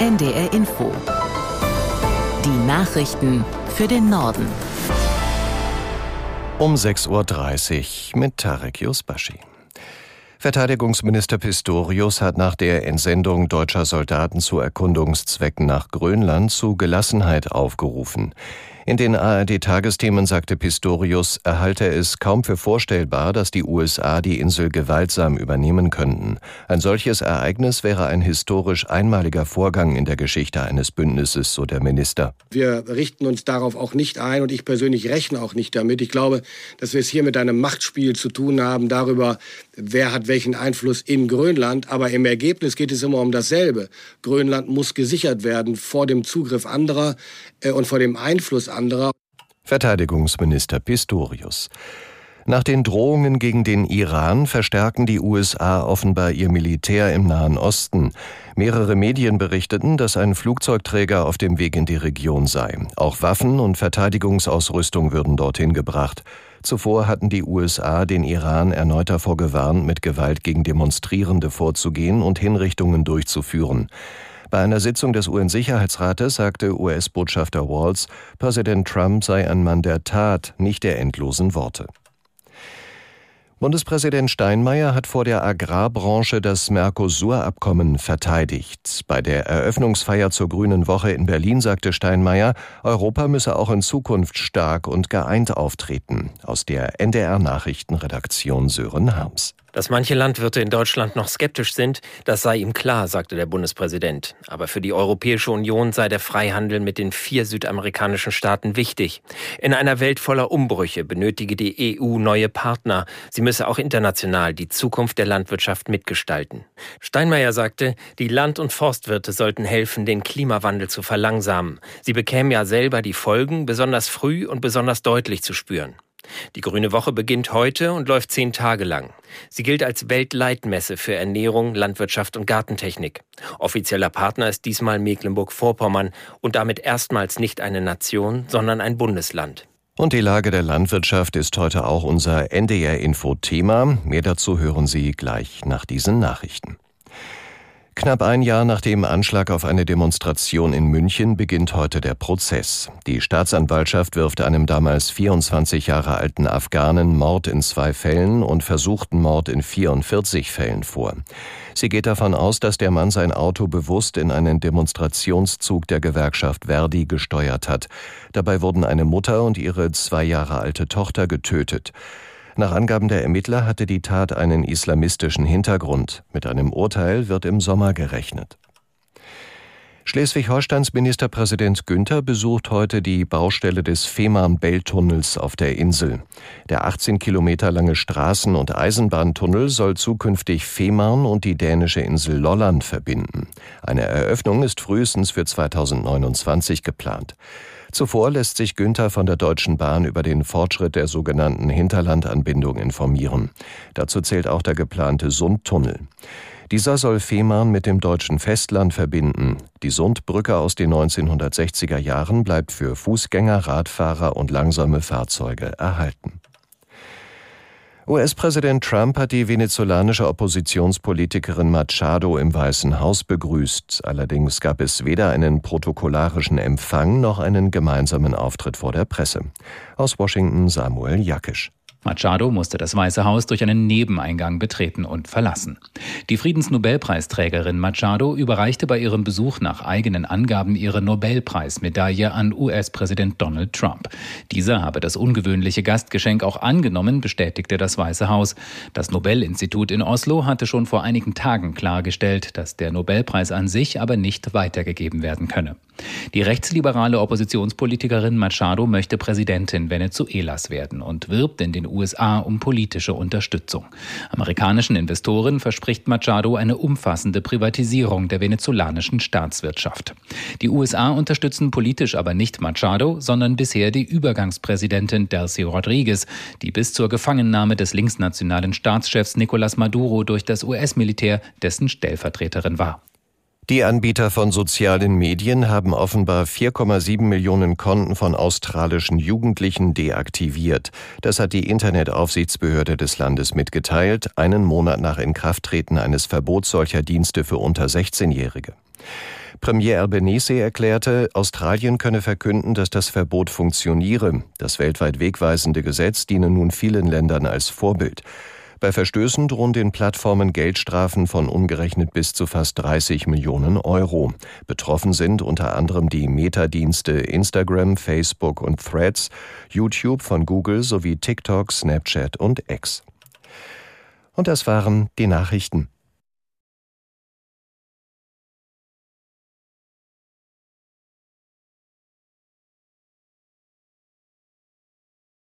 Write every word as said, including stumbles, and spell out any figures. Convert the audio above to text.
N D R Info. Die Nachrichten für den Norden. Um sechs Uhr dreißig mit Tarek Yusbashi. Verteidigungsminister Pistorius hat nach der Entsendung deutscher Soldaten zu Erkundungszwecken nach Grönland zu Gelassenheit aufgerufen. In den A R D-Tagesthemen sagte Pistorius, er halte es kaum für vorstellbar, dass die U S A die Insel gewaltsam übernehmen könnten. Ein solches Ereignis wäre ein historisch einmaliger Vorgang in der Geschichte eines Bündnisses, so der Minister. Wir richten uns darauf auch nicht ein und ich persönlich rechne auch nicht damit. Ich glaube, dass wir es hier mit einem Machtspiel zu tun haben darüber, wer hat welchen Einfluss in Grönland. Aber im Ergebnis geht es immer um dasselbe. Grönland muss gesichert werden vor dem Zugriff anderer äh, und vor dem Einfluss anderer. Verteidigungsminister Pistorius. Nach den Drohungen gegen den Iran verstärken die U S A offenbar ihr Militär im Nahen Osten. Mehrere Medien berichteten, dass ein Flugzeugträger auf dem Weg in die Region sei. Auch Waffen und Verteidigungsausrüstung würden dorthin gebracht. Zuvor hatten die U S A den Iran erneut davor gewarnt, mit Gewalt gegen Demonstrierende vorzugehen und Hinrichtungen durchzuführen. Bei einer Sitzung des U N-Sicherheitsrates sagte U S-Botschafter Walz, Präsident Trump sei ein Mann der Tat, nicht der endlosen Worte. Bundespräsident Steinmeier hat vor der Agrarbranche das Mercosur-Abkommen verteidigt. Bei der Eröffnungsfeier zur Grünen Woche in Berlin sagte Steinmeier, Europa müsse auch in Zukunft stark und geeint auftreten. Aus der N D R-Nachrichtenredaktion Sören Harms. Dass manche Landwirte in Deutschland noch skeptisch sind, das sei ihm klar, sagte der Bundespräsident. Aber für die Europäische Union sei der Freihandel mit den vier südamerikanischen Staaten wichtig. In einer Welt voller Umbrüche benötige die E U neue Partner. Sie müsse auch international die Zukunft der Landwirtschaft mitgestalten. Steinmeier sagte, die Land- und Forstwirte sollten helfen, den Klimawandel zu verlangsamen. Sie bekämen ja selber die Folgen besonders früh und besonders deutlich zu spüren. Die Grüne Woche beginnt heute und läuft zehn Tage lang. Sie gilt als Weltleitmesse für Ernährung, Landwirtschaft und Gartentechnik. Offizieller Partner ist diesmal Mecklenburg-Vorpommern und damit erstmals nicht eine Nation, sondern ein Bundesland. Und die Lage der Landwirtschaft ist heute auch unser N D R-Info-Thema. Mehr dazu hören Sie gleich nach diesen Nachrichten. Knapp ein Jahr nach dem Anschlag auf eine Demonstration in München beginnt heute der Prozess. Die Staatsanwaltschaft wirft einem damals vierundzwanzig Jahre alten Afghanen Mord in zwei Fällen und versuchten Mord in vierundvierzig Fällen vor. Sie geht davon aus, dass der Mann sein Auto bewusst in einen Demonstrationszug der Gewerkschaft Verdi gesteuert hat. Dabei wurden eine Mutter und ihre zwei Jahre alte Tochter getötet. Nach Angaben der Ermittler hatte die Tat einen islamistischen Hintergrund. Mit einem Urteil wird im Sommer gerechnet. Schleswig-Holsteins Ministerpräsident Günther besucht heute die Baustelle des Fehmarn-Belt-Tunnels auf der Insel. Der achtzehn Kilometer lange Straßen- und Eisenbahntunnel soll zukünftig Fehmarn und die dänische Insel Lolland verbinden. Eine Eröffnung ist frühestens für zweitausendneunundzwanzig geplant. Zuvor lässt sich Günther von der Deutschen Bahn über den Fortschritt der sogenannten Hinterlandanbindung informieren. Dazu zählt auch der geplante Sundtunnel. Dieser soll Fehmarn mit dem deutschen Festland verbinden. Die Sundbrücke aus den neunzehnhundertsechziger Jahren bleibt für Fußgänger, Radfahrer und langsame Fahrzeuge erhalten. U S-Präsident Trump hat die venezolanische Oppositionspolitikerin Machado im Weißen Haus begrüßt. Allerdings gab es weder einen protokollarischen Empfang noch einen gemeinsamen Auftritt vor der Presse. Aus Washington Samuel Jakisch. Machado musste das Weiße Haus durch einen Nebeneingang betreten und verlassen. Die Friedensnobelpreisträgerin Machado überreichte bei ihrem Besuch nach eigenen Angaben ihre Nobelpreismedaille an U S-Präsident Donald Trump. Dieser habe das ungewöhnliche Gastgeschenk auch angenommen, bestätigte das Weiße Haus. Das Nobel-Institut in Oslo hatte schon vor einigen Tagen klargestellt, dass der Nobelpreis an sich aber nicht weitergegeben werden könne. Die rechtsliberale Oppositionspolitikerin Machado möchte Präsidentin Venezuelas werden und wirbt in den U S A um politische Unterstützung. Amerikanischen Investoren verspricht Machado eine umfassende Privatisierung der venezolanischen Staatswirtschaft. Die U S A unterstützen politisch aber nicht Machado, sondern bisher die Übergangspräsidentin Delcy Rodriguez, die bis zur Gefangennahme des linksnationalen Staatschefs Nicolás Maduro durch das U S-Militär dessen Stellvertreterin war. Die Anbieter von sozialen Medien haben offenbar vier Komma sieben Millionen Konten von australischen Jugendlichen deaktiviert. Das hat die Internetaufsichtsbehörde des Landes mitgeteilt, einen Monat nach Inkrafttreten eines Verbots solcher Dienste für unter sechzehnjährige. Premier Albanese erklärte, Australien könne verkünden, dass das Verbot funktioniere. Das weltweit wegweisende Gesetz diene nun vielen Ländern als Vorbild. Bei Verstößen drohen den Plattformen Geldstrafen von umgerechnet bis zu fast dreißig Millionen Euro. Betroffen sind unter anderem die Meta-Dienste Instagram, Facebook und Threads, YouTube von Google sowie TikTok, Snapchat und X. Und das waren die Nachrichten.